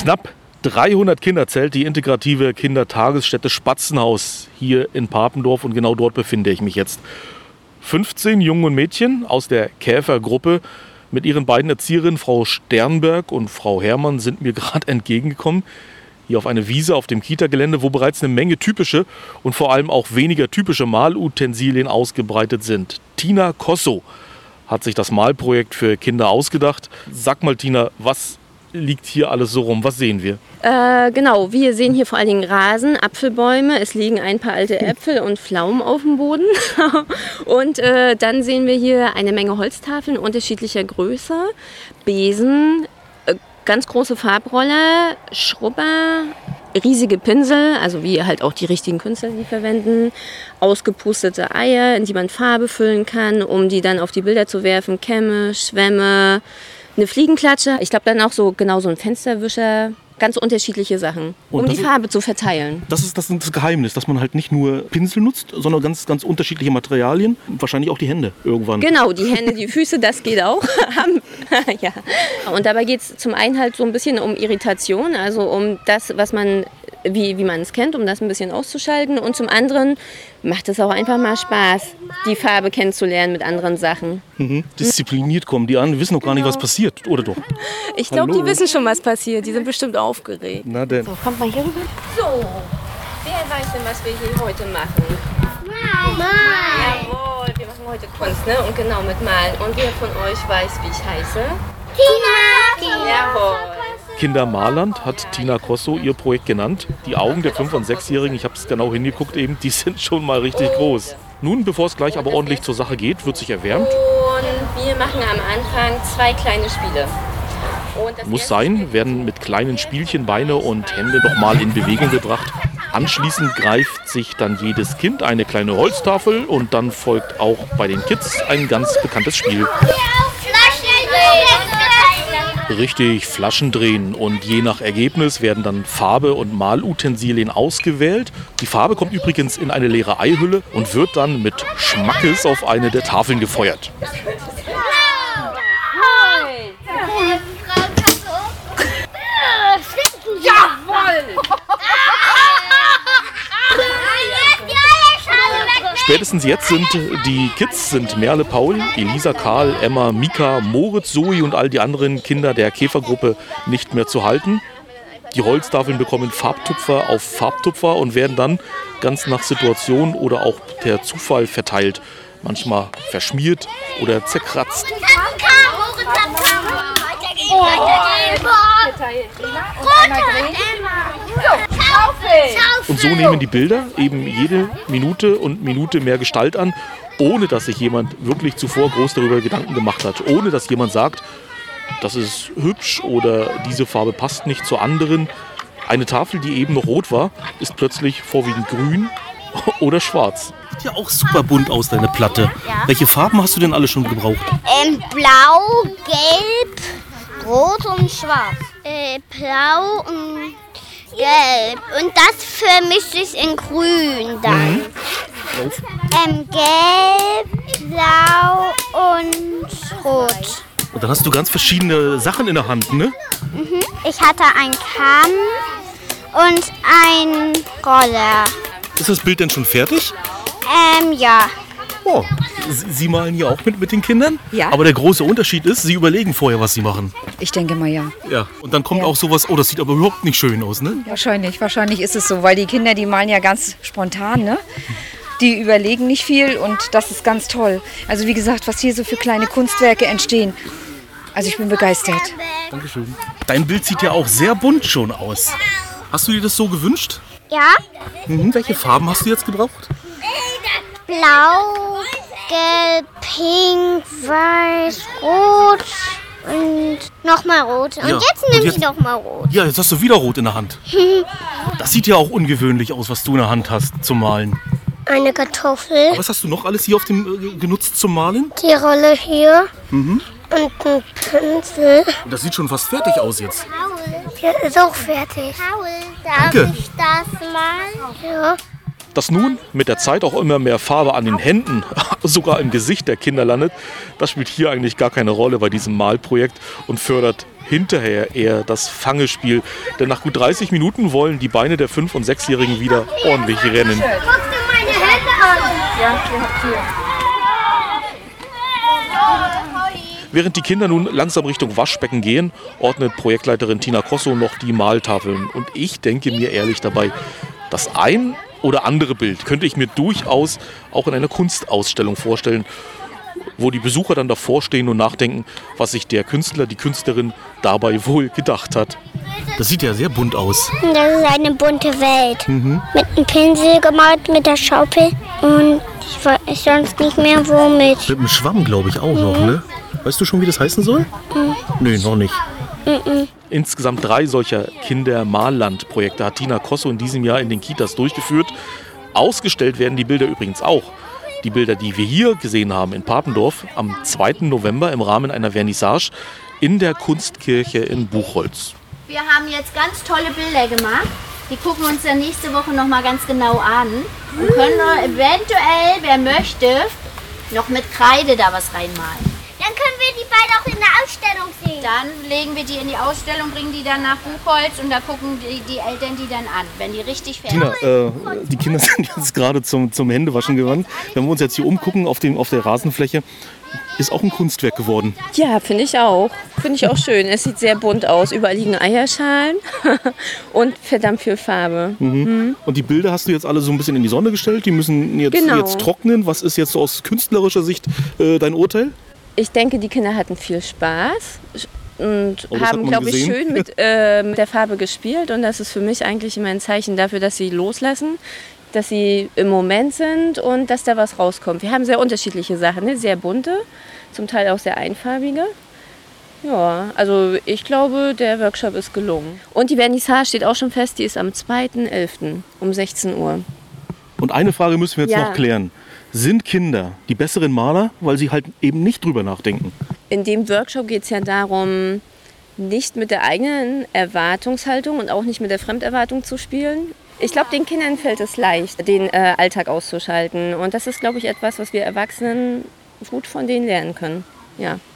Knapp 300 Kinder zählt die integrative Kindertagesstätte Spatzenhaus hier in Papendorf und genau dort befinde ich mich jetzt. 15 Jungen und Mädchen aus der Käfergruppe mit ihren beiden Erzieherinnen, Frau Sternberg und Frau Herrmann, sind mir gerade entgegengekommen. Hier auf eine Wiese auf dem Kita-Gelände, wo bereits eine Menge typische und vor allem auch weniger typische Malutensilien ausgebreitet sind. Tina Kosso hat sich das Malprojekt für Kinder ausgedacht. Sag mal, Tina, was liegt hier alles so rum? Was sehen wir? Genau, wir sehen hier vor allen Dingen Rasen, Apfelbäume. Es liegen ein paar alte Äpfel und Pflaumen auf dem Boden. Und dann sehen wir hier eine Menge Holztafeln unterschiedlicher Größe, Besen, ganz große Farbrolle, Schrubber, riesige Pinsel, also wie halt auch die richtigen Künstler die verwenden, ausgepustete Eier, in die man Farbe füllen kann, um die dann auf die Bilder zu werfen, Kämme, Schwämme, eine Fliegenklatsche. Ich glaube dann auch so genau so ein Fensterwischer. Ganz unterschiedliche Sachen, um die Farbe zu verteilen. Das ist das Geheimnis, dass man halt nicht nur Pinsel nutzt, sondern ganz, ganz unterschiedliche Materialien. Wahrscheinlich auch die Hände irgendwann. Genau, die Hände, die Füße, das geht auch. Ja. Und dabei geht es zum einen halt so ein bisschen um Irritation, also um das, was man, wie man es kennt, um das ein bisschen auszuschalten. Und zum anderen macht es auch einfach mal Spaß, die Farbe kennenzulernen mit anderen Sachen. Diszipliniert kommen die an, wissen noch gar nicht, was passiert, oder doch? Ich glaube, die wissen schon, was passiert. Die sind bestimmt aufgeregt. Na denn. So, kommt mal hier rüber. So, wer weiß denn, was wir hier heute machen? Malen. Jawohl, wir machen heute Kunst, ne? Und genau mit Malen. Und wer von euch weiß, wie ich heiße? Tina. Jawohl. Kindermalernd hat Tina Kosso ihr Projekt genannt. Die Augen der 5- und 6-Jährigen, ich habe es genau hingeguckt eben, die sind schon mal richtig groß. Nun, bevor es gleich aber ordentlich zur Sache geht, wird sich erwärmt. Und wir machen am Anfang 2 kleine Spiele. Muss sein, werden mit kleinen Spielchen Beine und Hände nochmal in Bewegung gebracht. Anschließend greift sich dann jedes Kind eine kleine Holztafel und dann folgt auch bei den Kids ein ganz bekanntes Spiel. Richtig, Flaschen drehen, und je nach Ergebnis werden dann Farbe und Malutensilien ausgewählt. Die Farbe kommt übrigens in eine leere Eihülle und wird dann mit Schmackes auf eine der Tafeln gefeuert. Spätestens jetzt sind die Kids, Merle, Paul, Elisa, Karl, Emma, Mika, Moritz, Zoe und all die anderen Kinder der Käfergruppe nicht mehr zu halten. Die Holztafeln bekommen Farbtupfer auf Farbtupfer und werden dann ganz nach Situation oder auch per Zufall verteilt. Manchmal verschmiert oder zerkratzt. Und so nehmen die Bilder eben jede Minute und Minute mehr Gestalt an, ohne dass sich jemand wirklich zuvor groß darüber Gedanken gemacht hat. Ohne dass jemand sagt, das ist hübsch oder diese Farbe passt nicht zur anderen. Eine Tafel, die eben noch rot war, ist plötzlich vorwiegend grün oder schwarz. Sieht ja auch super bunt aus, deine Platte. Ja. Welche Farben hast du denn alle schon gebraucht? Blau, gelb, rot und schwarz. Blau und gelb. Und das vermischt sich in grün dann. Gelb, blau und rot. Und dann hast du ganz verschiedene Sachen in der Hand, ne? Ich hatte einen Kamm und einen Roller. Ist das Bild denn schon fertig? Ja. Oh, Sie malen hier auch mit den Kindern? Ja. Aber der große Unterschied ist, Sie überlegen vorher, was Sie machen. Ich denke mal, ja. Ja, und dann kommt auch sowas, oh, das sieht aber überhaupt nicht schön aus, ne? Wahrscheinlich ist es so, weil die Kinder, die malen ja ganz spontan, ne? Die überlegen nicht viel und das ist ganz toll. Also wie gesagt, was hier so für kleine Kunstwerke entstehen. Also ich bin begeistert. Dankeschön. Dein Bild sieht ja auch sehr bunt schon aus. Hast du dir das so gewünscht? Ja. Welche Farben hast du jetzt gebraucht? Blau, gelb, pink, weiß, rot und nochmal rot. Und Ja. jetzt nehme ich nochmal rot. Ja, jetzt hast du wieder rot in der Hand. Das sieht ja auch ungewöhnlich aus, was du in der Hand hast zum Malen. Eine Kartoffel, Was hast du noch alles hier auf dem genutzt zum Malen? die Rolle hier und ein Pinsel. Das sieht schon fast fertig aus jetzt. Ja, ist auch fertig. Darf Danke. ich das mal? Ja. Dass nun mit der Zeit auch immer mehr Farbe an den Händen, sogar im Gesicht der Kinder landet, das spielt hier eigentlich gar keine Rolle bei diesem Malprojekt und fördert hinterher eher das Fangespiel. Denn nach gut 30 Minuten wollen die Beine der 5- und 6-Jährigen wieder ordentlich rennen. Guck dir meine Hände an. Ja, ihr habt hier. Während die Kinder nun langsam Richtung Waschbecken gehen, ordnet Projektleiterin Tina Kosso noch die Maltafeln. Und ich denke mir ehrlich dabei, das ein oder andere Bild könnte ich mir durchaus auch in einer Kunstausstellung vorstellen, wo die Besucher dann davor stehen und nachdenken, was sich der Künstler, die Künstlerin dabei wohl gedacht hat. Das sieht ja sehr bunt aus. Das ist eine bunte Welt. Mit einem Pinsel gemalt, mit der Schaufel und ich weiß sonst nicht mehr womit. Mit einem Schwamm, glaube ich, auch noch, ne? Weißt du schon, wie das heißen soll? Nö, noch nicht. Insgesamt 3 solcher Kinder-Malland-Projekte hat Tina Kosso in diesem Jahr in den Kitas durchgeführt. Ausgestellt werden die Bilder übrigens auch. Die Bilder, die wir hier gesehen haben in Papendorf, am 2. November im Rahmen einer Vernissage in der Kunstkirche in Buchholz. Wir haben jetzt ganz tolle Bilder gemacht. Die gucken wir uns dann nächste Woche noch mal ganz genau an und können eventuell, wer möchte, noch mit Kreide da was reinmalen. Dann können wir die beiden auch in der Ausstellung sehen. Dann legen wir die in die Ausstellung, bringen die dann nach Buchholz und da gucken die Eltern die dann an, wenn die richtig fertig Tina, die Kinder sind jetzt gerade zum Händewaschen gewandt. Wenn wir uns jetzt hier umgucken auf der Rasenfläche, ist auch ein Kunstwerk geworden. Ja, finde ich auch. Finde ich auch schön. Es sieht sehr bunt aus. Überall liegen Eierschalen und verdammt viel Farbe. Und die Bilder hast du jetzt alle so ein bisschen in die Sonne gestellt. Die müssen jetzt trocknen. Was ist jetzt so aus künstlerischer Sicht dein Urteil? Ich denke, die Kinder hatten viel Spaß und hat haben, man glaube ich, gesehen. schön mit der Farbe gespielt. Und das ist für mich eigentlich immer ein Zeichen dafür, dass sie loslassen, dass sie im Moment sind und dass da was rauskommt. Wir haben sehr unterschiedliche Sachen, ne? Sehr bunte, zum Teil auch sehr einfarbige. Ja, also ich glaube, der Workshop ist gelungen. Und die Vernissage steht auch schon fest, die ist am 2.11. um 16 Uhr. Und eine Frage müssen wir jetzt noch klären. Sind Kinder die besseren Maler, weil sie halt eben nicht drüber nachdenken? In dem Workshop geht es ja darum, nicht mit der eigenen Erwartungshaltung und auch nicht mit der Fremderwartung zu spielen. Ich glaube, den Kindern fällt es leicht, den Alltag auszuschalten. Und das ist, glaube ich, etwas, was wir Erwachsenen gut von denen lernen können. Ja.